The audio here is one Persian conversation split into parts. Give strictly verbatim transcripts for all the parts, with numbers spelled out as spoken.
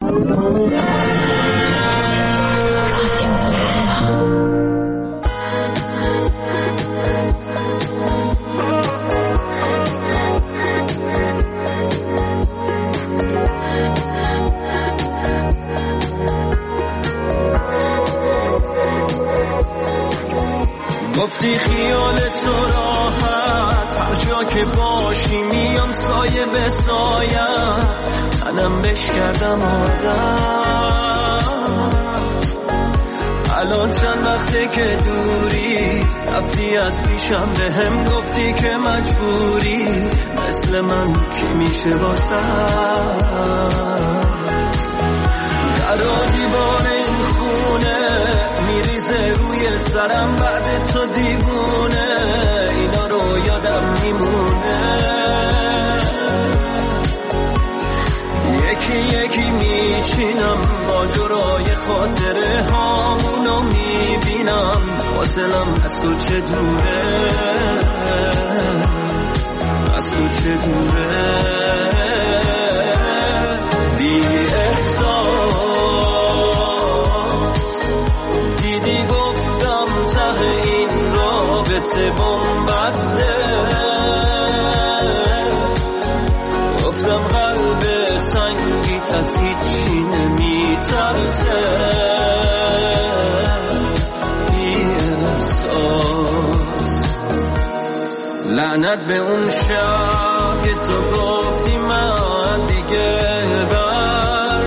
گفتی خیال تو راحت هر جا که باشی میام سایه به سایت منم بش کردم عادت الان چند وقته که دوری رفتی از پیشم به هم گفتی که مجبوری مثل من کی میشه واسه در دیوار این خونه میریزه روی سرم بعد تو دیوونه اینا رو یادم میمونه یکی یکی میچینم ماجرای خاطره هامونو میبینم واسلم از تو چه دوره از تو چه دوره بی احساس دیدی گفتم ته این رابطه بنبسته گفتم قلب سنگیت از هیچی نمیترسه بی احساس لعنت به اون شب که تو گفتی من دیگه بر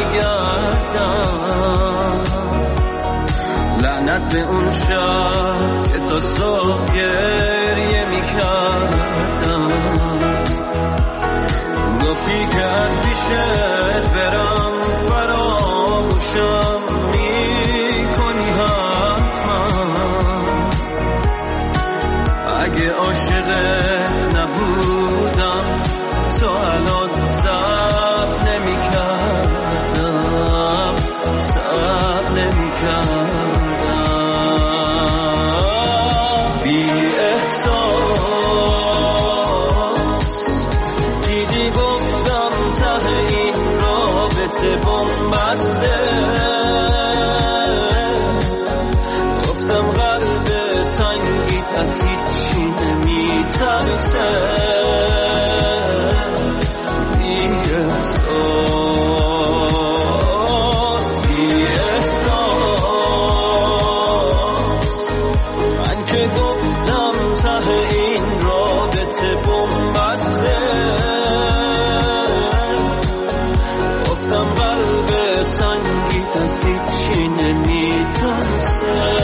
نمیگردم لعنت به اون شب که تو صبح گریه میکردم گفتی که از پیشت برم فراموشم میکنی حتما اگه عاشق نبودم تو الان صبر نمیکردم صبر نمیکردم بی احساس دیدی گفتم ته این رابطه بنبسته گفتم قلب سنگیت از هیچی نمیترسه بی احساس بی احساس من که گفتم ته این رابطه بنبسته گفتم قلب سنگیت از هیچی نمیترسه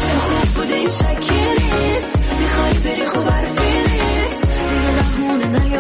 Beni خوب برفی نیست دیگه بهونه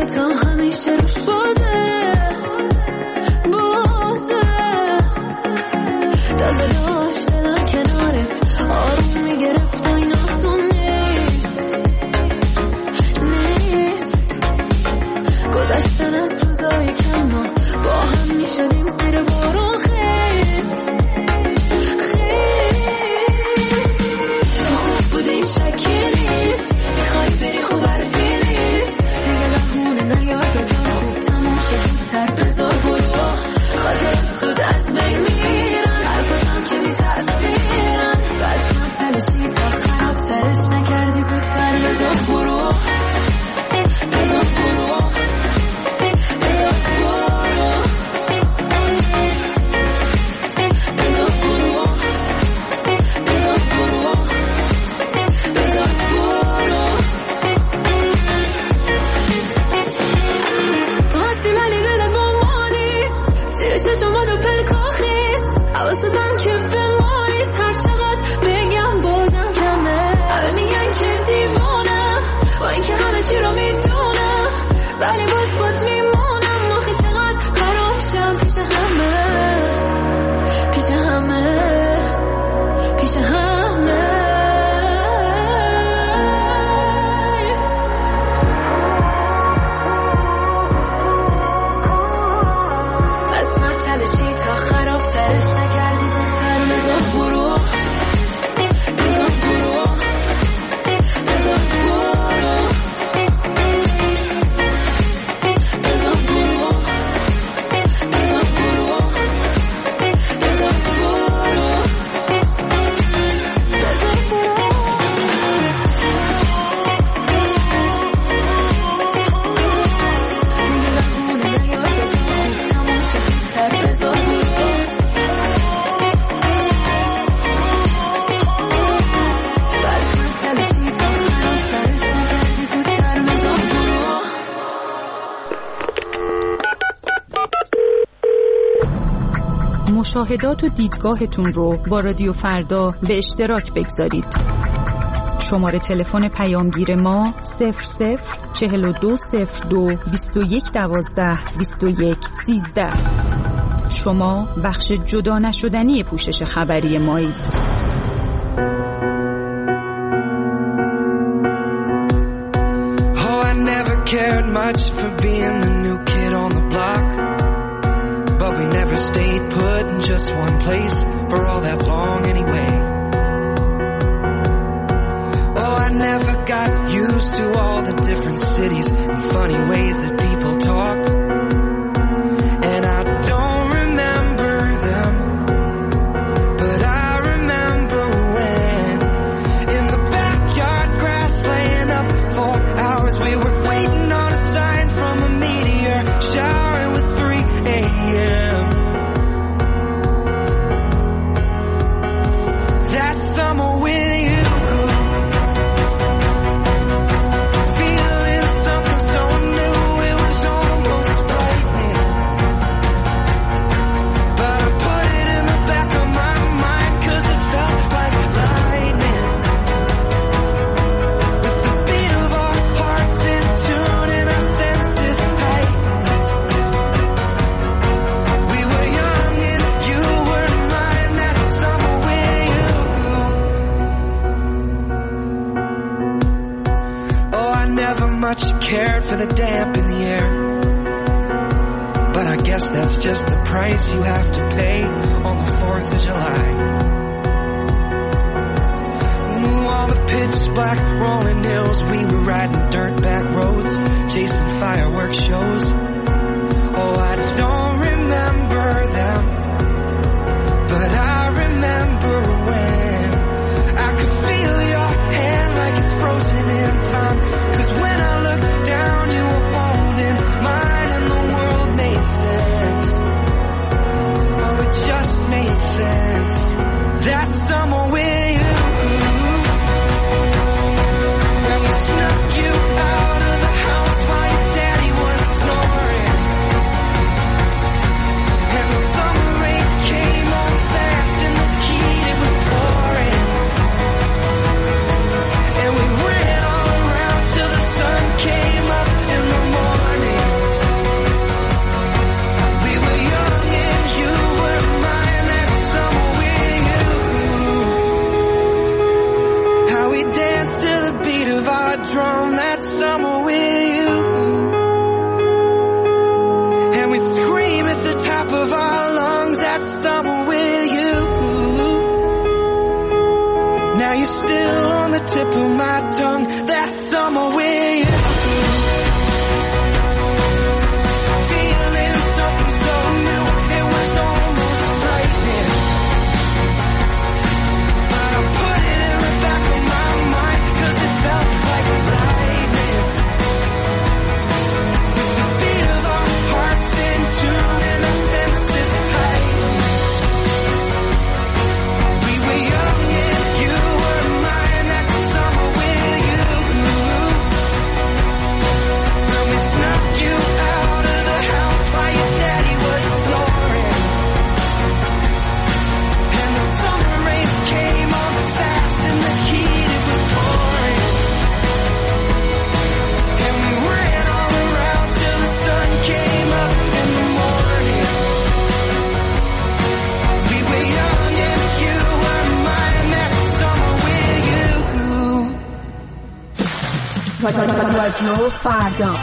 تا همیشه روش بازه بازه تازه داشت دلم کنارت آروم میگرفت و این آسون نیست نیست گذشتن از روزای کم ما با هم میشدیم زیر بارون خیز خیز تو خوب بودی شکی نیست میخوای بری خوب حرفی نیست دیگه بهونه نیار بذار خوب تموم شد زودتر بذار برو خاطرات زود از بین میرن حرفاتم که بی تأثیرن بس مبتلشی تا خراب ترش نکردی زودتر بذار برو بذار برو بذار برو بذار برو بذار برو بذار برو تو حدی ولی دلت با ما نیست زیر چشم باد و پلکا خیست حواستم که به ما نیست هر چقدر بگم بازم کمه همه میگن که دیوانم با اینکه همه چی رو میدونم ولی باز خود میمونم آخه چقدر خراب شم پیش همه پیش همه پیش همه بس مبتلشی تا خراب ترش نکردی زودتر بذار برو بذار برو بذار برو بذار برو بذار برو بذار برو مشاهدات و دیدگاهتون رو با رادیو فردا به اشتراک بگذارید. شماره تلفن پیامگیر ما صفر صفر چهل و دو صفر دو بیست و یک دوازده بیست و یک سیزده. شما بخش جدا نشدنی پوشش خبری مایید. Oh, I never cared much for being the new kid on the block, but we never stayed put in just one place for all that long anyway. Oh, I never got used to all the different cities and funny ways that people talk, and I don't remember them, but I remember when in the backyard grass laying up for hours we were waiting on a sign from a meteor shower. It was three a.m. That summer with you, feeling something so new, it was almost frightening. But I put it in the back of my mind 'cause it felt like lightning. With the beat of our hearts in tune and our senses heightened. We were young and you were mine that summer with you. Oh, I never much cared for the damp in the air, but I guess that's just the price you have to pay on the fourth of July. Ooh, all the pitch black rolling hills, we were riding dirt back roads, chasing fireworks shows. Oh, I don't remember them, but I remember when I could feel your hand like it's frozen in time. 'Cause when I looked down, you were holding mine and the world made sense. Oh, it just made sense. That summer with you, when we snuck you out of the house while your daddy was snoring. that summer with you. Now you're still on the tip of my tongue. That summer with you. Feeling something so new. It was almost frightening, but I put it in the back of my mind, 'cause it felt like lightning. With the beat of our hearts in tune and our senses heightened. We were young and you were mine that summer with you. When we snuck you out of the house while your daddy was snoring, and the summer rain came on fast and the heat it was pouring, and we ran all around till the sun came up in the morning. We were young and you were mine that summer with you. رادیو فردا.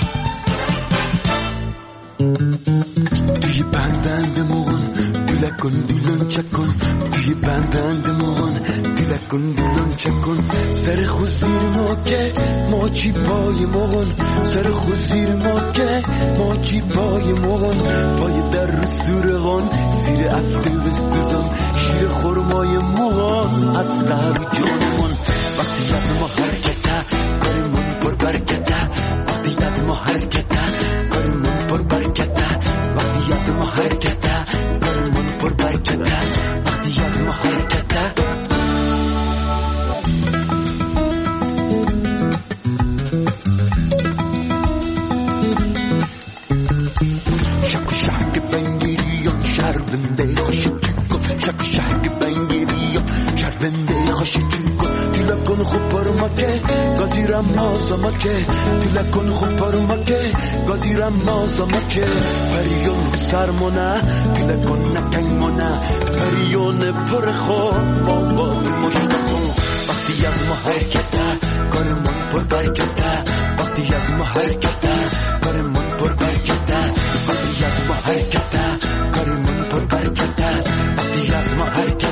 توی بندند مغن دوله کن دولن چکن، توی بندند مغن دوله کن دولن چکن. سر خود زیر ما که ما چی پای مغن، سر خود زیر ما که ما چی پای مغن. پای در رو سورغان زیر افته و سوزان، شیر خورمای مغن از قهر جانمون. وقتی از ما حرکته کارمون پر برکته، وقتی از ما حرکته کارمون پر برکته، وقتی از ما حرکته کارمون پر برکته، وقتی از ما حرکته. شک شک بنگیریم شرمنده خوشی کن، شک شک بنگیریم شرمنده خوشی کن. تیلا کن خوب پر مکه گازیرم مازا مکه، تیلا کن خوب پر مکه گازیرم مازا مکه. پریون سرمونه تیلا کن نکنگ مونه، پریون پر خوب بابا مشتاقو. وقتی از ما حرکته کارمون پر برکته، وقتی از ما حرکته کارمون پر برکته، وقتی از ما حرکته کارمون پر برکته، وقتی از ما حرکته